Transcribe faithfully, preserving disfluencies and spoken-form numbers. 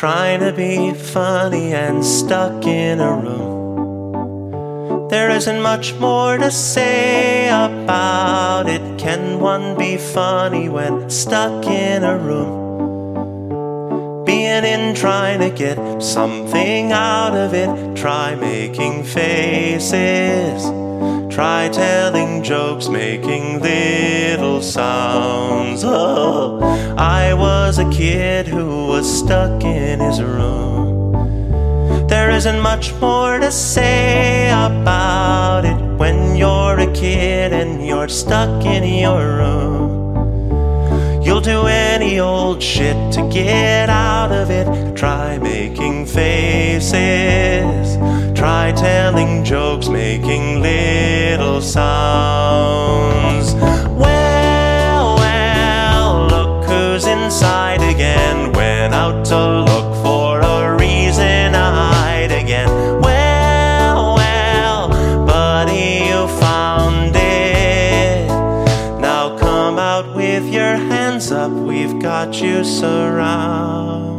trying to be funny and stuck in a room. There isn't much more to say about it. Can one be funny when stuck in a room? Being in, trying to get something out of it. Try making faces. Try telling jokes, making little sounds. Oh, I was a kid who was stuck in his room. There isn't much more to say about it when you're a kid and you're stuck in your room. You'll do any old shit to get out of it. Try making faces. Try telling jokes, making little sounds. Well, well, look who's inside again. Went out to look for a reason to hide again. Well, well, buddy, you found it. Now come out with your hands up, we've got you surrounded.